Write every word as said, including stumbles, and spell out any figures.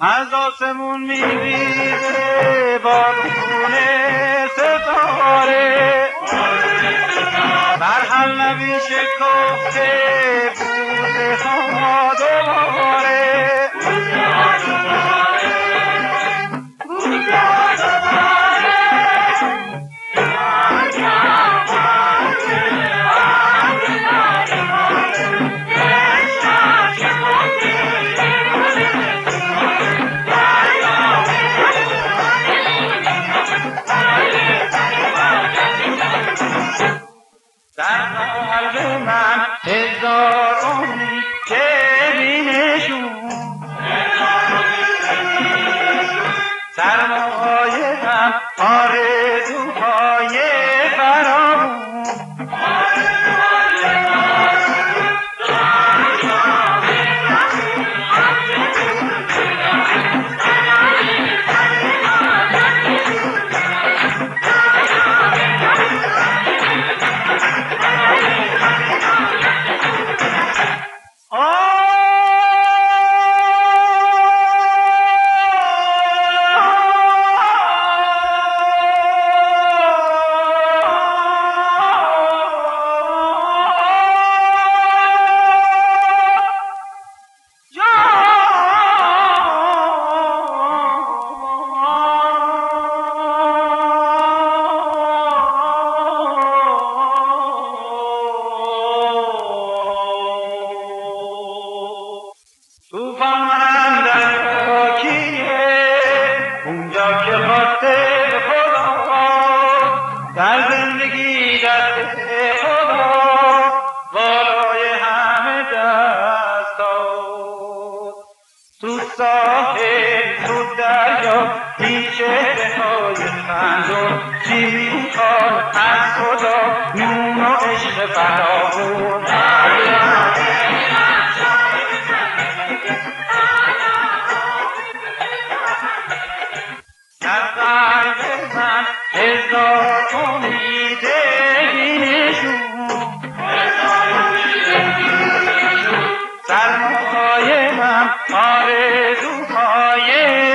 از آسمون میریزه بارون ستاره، مرحل نبی شکفته بوده ها دوباره. در قلب من هزار امید بینشون، سرمایه هم آرزوهای فراوون. در زندگی دست خدا بالای همه دست ها، تو ساحل تو دریا بی چهره های خندون، چی میخواد از خدا نون و عشق فراوون. در قلب من هزار امید بینشون، سرمایه من آرزوهای